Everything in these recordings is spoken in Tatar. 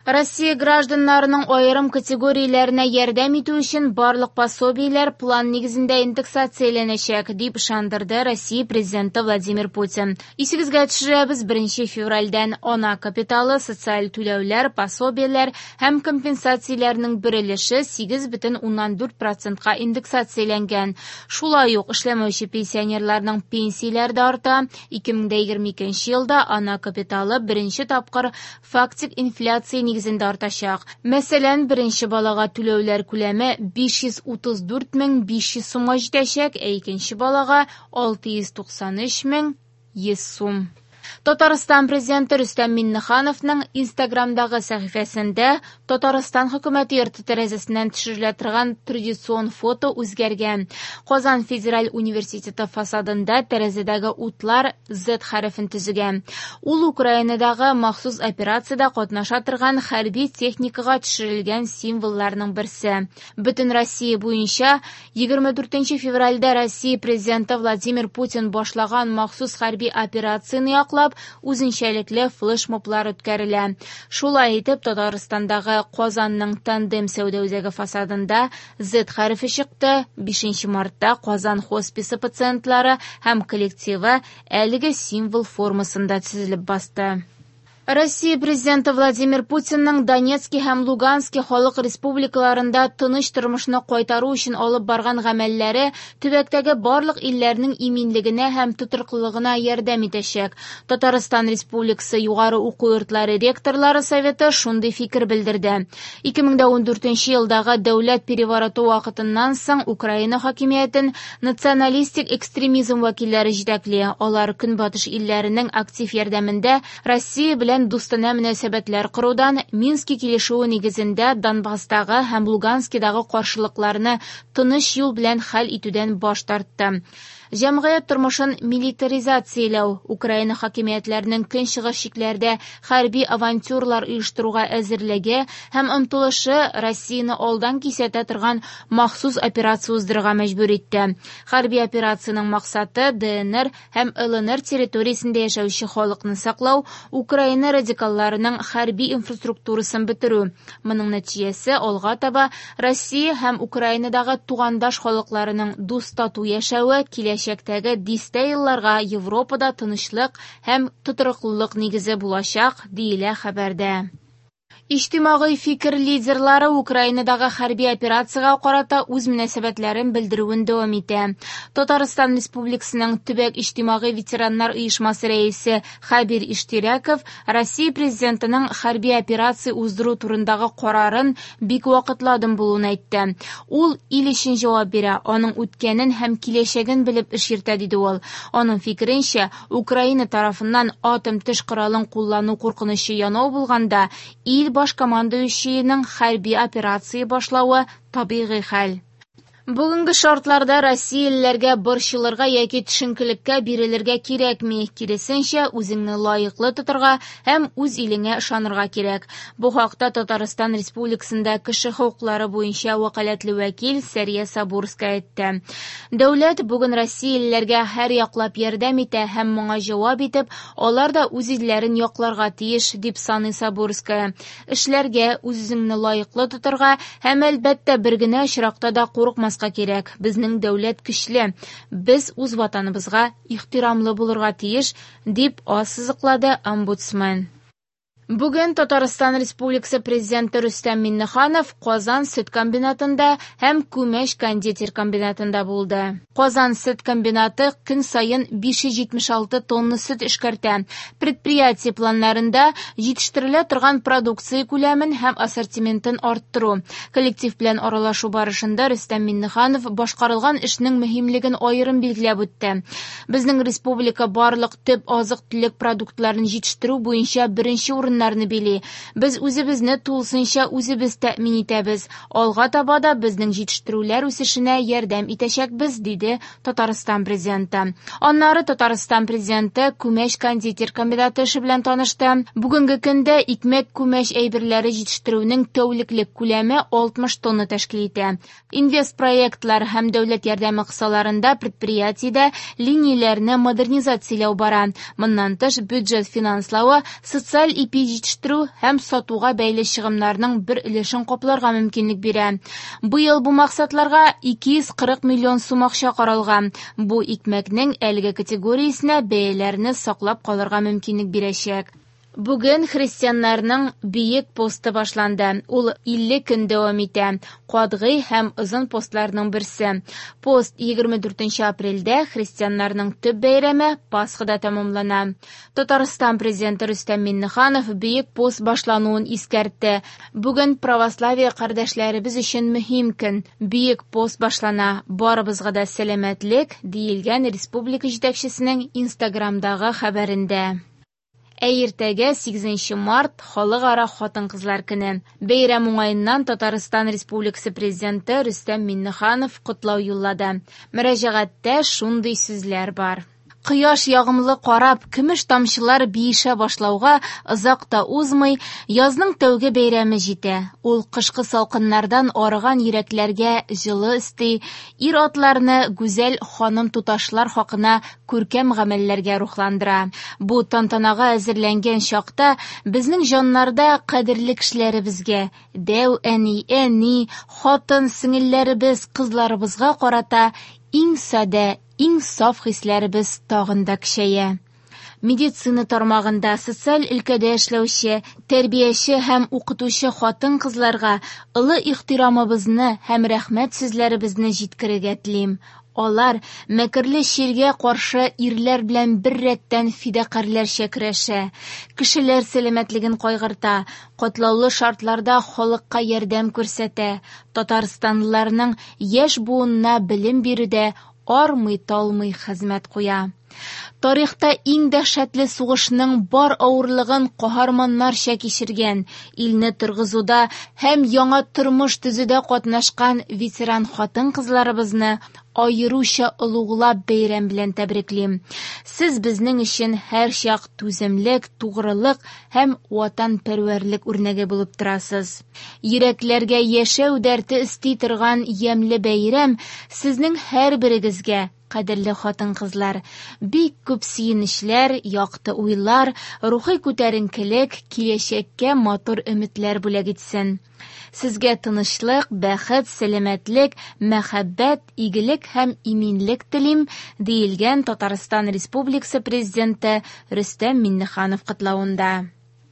Россия гражданларының айрым категорияларына ярдәм итү өчен барлык пособиеләр план нигезендә индексацияләнәчәк, дип ышандырды Россия президенты Владимир Путин. Исегезгә төшерәбез, 1 февральдән ана капиталы, социаль түләүләр, пособиеләр һәм компенсацияләрнең бер өлеше 8,4%-ка индексацияләнгән. Шулай ук эшләмәүче пенсионерларның пенсияләре дә арта. 2022 елда ана капиталы беренче тапкыр фактик инфляция нигезендә артачак. Мәсәлән, беренче балага түләүләр күләме 534,500 сумга җитәчәк, икенче балага 693,100 сум. Татарстан президенты Рөстәм Миңнехановның Инстаграмдагы сәхифәсендә Татарстан хөкүмәте йорты тәрәзәсеннән төшерелә торган традицион фото үзгәргән. Казан Федераль университеты фасадында тәрәзәдәге утлар Z хәрефен төзегән. Ул Украинадагы махсус операциядә катнаша торган хәрби техникага төшерелгән символларның берсе. Бөтен Россия буенча 24 февральдә Россия президенты Владимир Путин башлаган махсус хәрби операцияны яклап үзенчәлекле флешмоблар үткәрелә. Шулай итеп, Татарстандагы Казанның Тандем сәүдә үзәге фасадында Z хәрефе чыкты. 5 мартта Казан хосписы пациентлары һәм коллективы әлеге символ формасында төзелеп басты. Россия президенты Владимир Путинның Донецкий һәм Луганский халык республикаларында тыныч тормышны кайтару өчен алып барган гамәлләре төбәктәге барлык илләрнең иминлегенә һәм тотрыклылыгына ярдәм итәчәк. Татарстан Республикасы югары уку йортлары ректорлары советы шундый фикер белдерде. 2014 елдагы дәүләт перевороты вакытыннан соң Украина хакимиятен националистик экстремизм вәкилләре җитәкли. Алар көнбатыш илләренең актив ярдәмендә Россия белән дустана мөнәсәбәтләр корудан Минский килешүе нигезендә Донбасстагы һәм Луганскидагы каршылыкларны тыныч юл белән хәл итүдән баш тартты. Җәмгыять тормышын милитаризацияләү, Украина хакимиятләренең көнчыгыш чикләрдә хәрби авантюрлар оештыруга әзерлеге һәм омтылышы Россияны алдан кисәтә торган махсус операция уздырырга мәҗбүр итте. Хәрби операциянең максаты ДНР һәм ЛНР территориясендә яшәүче халыкны саклау, Украина радикалларының хәрби инфраструктурасын бетерү. Моның нәтиҗәсе алга таба Россия һәм Украинадагы тугандаш халыкларының дус тату яшәүе киләчәктәге дистә елларга Европада тынычлык һәм тотрыклылык нигезе булачак, диелә хәбәрдә. Иҗтимагый фикер лидерлары Украинадагы хәрби операциягә карата үз мөнәсәбәтләрен белдерүен дәвам итә. Татарстан Республикасының төбәк иҗтимагый ветераннар оешмасы рәисе Хабир Иштиряков Россия президентының хәрби операция уздыру турындагы карарын бик вакытладым булуын әйтте. Ул ил өчен җавап бирә, аның үткәнен һәм киләчәген белеп эш йөртә, диде ул. Аның фикеренчә, Украина тарафыннан атом төш коралын куллану куркынычы янау булганда, ил баш командующийның хәрби операция башлауы табигый хәл. Бүгенге шартларда Россиялеләргә борчылырга яки төшенкелеккә бирелергә кирәкми, киресенчә үзеңне лаеклы тотырга һәм үз илеңә ышанырга кирәк. Бу хакта Татарстан Республикасында кеше хукуклары буенча вәкаләтле вәкил Сәрия Сабурская әйтте. Дәүләт бүген Россиялеләргә һәр яклап ярдәм итә һәм моңа җавап итеп, алар да үз илләрен якларга тиеш, дип саный Сабурская. Эшләргә үзеңне лаеклы тотырга һәм әлбәттә бер генә очракта да курыкмас кирәк. Безнең дәүләт көчле. Без үз ватаныбызга ихтирамлы булырга тиеш, дип ассызыклады омбудсмен. Бүген Татарстан Республикасы президенты Рөстәм Миңнеханов Казан сөт комбинатында һәм Күмәш кондитер комбинатында булды. Казан сөт комбинаты көн сайын 576 тонна сөт эшкәртә. Предприятие планнарында җитештерелә торган продукция күләмен һәм ассортиментын арттыру. Коллектив белән аралашу барышында Рөстәм Миңнеханов башкарылган эшнең мөһимлеген аерым билгеләп үтте. Безнең республика барлык төп азык-төлек продуктларын җитештерү буенча беренче урыннарны били. Без үзебезне тулысынча үзебез тәэмин итәбез. Алга таба да безнең җитештерүләр үсешенә ярдәм итәчәкбез, диде Татарстан президенты. Аннары Татарстан президенты Күмәш кондитер комбинаты эше белән танышты. Бүгенге көндә икмәк күмәш әйберләре җитештерүнең тәүлеклек күләме 60 тонна тәшкил итә. Инвест проектлар һәм дәүләт ярдәме кысаларында предприятиедә линияләрне модернизацияләү бара. Моннан тыш бюджет финанславы, социаль ипи җитештерү һәм сатуга бәйле чыгымнарның бер өлешен капларга мөмкинлек бирә. Быел бу максатларга 240 миллион сум акча каралган. Бу икмәкнең әлеге категориясенә бәяләрне саклап калырга мөмкинлек бирәчәк. Бүген христианнарның бийек посты башланды. Ул 50 көн дәвам итә. Катгый һәм озын постларның берсе. Пост 24 апрельдә христианнарның төп бәйрәме Пасхада тәмамлана. Татарстан президенты Рөстәм Миңнеханов бийек пост башлануын искәртте. Бүген православие кардәшләребез өчен мөһим көн. Бийек пост башлана. Барыбызга да сәламәтлек, диелгән республика җитәкчесенең Инстаграмдагы хәбәрендә. Иртәгә 8 март халыкара хатын-кызлар көне. Бәйрәм уңаеннан Татарстан Республикасы президенты Рөстәм Миңнеханов котлау юллады. Мөрәҗәгатьтә шундый сүзләр бар. Кояш ягымлы карап, көмеш тамчылар биешә башлауга озак та узмый, язның тәүге бәйрәме җитә. Ул кышкы салкыннардан арыган йөрәкләргә җылы өсти, ир-атларны гүзәл ханым туташлар хакына күркәм гамәлләргә рухландыра. Бу тантанага әзерләнгән чакта безнең җаннарда кадерле кешеләребезгә, дәү әни, хатын, сеңелләребез, кызларыбызга карата иң сада, иң саф хисләребез тагын да көчәя. Медицина тармагында социаль өлкәдә эшләүче, тәрбияче һәм укытучы хатын-кызларга олы ихтирамыбызны һәм рәхмәт сүзләребезне җиткерергә телим. Алар мәкерле чиргә каршы ирләр белән бер рәттән фидакарьләрчә көрәшә, кешеләр сәламәтлеген кайгырта, катлаулы шартларда халыкка ярдәм күрсәтә, татарстанлыларның яшь буынына белем бирүдә армый-талмый хезмәт куя. Тарихта иң дәһшәтле сугышның бар авырлыгын каһарманнарча кичергән, илне торгызуда һәм яңа тормыш төзүдә катнашкан ветеран хатын-кызларыбызны аеруча олуглап бәйрәм белән тәбриклим. Сез безнең өчен һәр чак түземлек, тугрылык һәм ватанпәрвәрлек үрнәге булып торасыз. Йөрәкләргә яшәү дәрте өсти торган ямьле бәйрәм сезнең һәрберегезгә, кадерле хатын-кызлар, бик күп сөенечләр, якты уйлар, рухи күтәренкелек, киләчәккә матур өметләр бүләк итсен. Сезгә тынычлык, бәхет, сәламәтлек, мәхәббәт, игелек һәм иминлек телим, диелгән Татарстан Республикасы президенты Рөстәм Миңнеханов котлавында.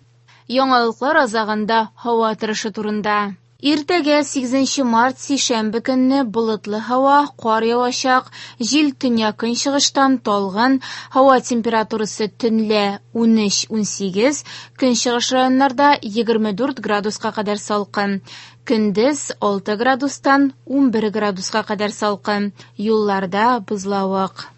Яңалыклар азагында һава торышы турында. Иртәгә 8 март сишәмбе көнне болытлы һава, кар явачак, җил төньяк-көнчыгыштан талгын, һава температурасы төнлә 13-18, көнчыгыш районнарда 24 градуска кадәр салкын, көндез 6 градустан 11 градуска кадәр салкын, юлларда бозлавык.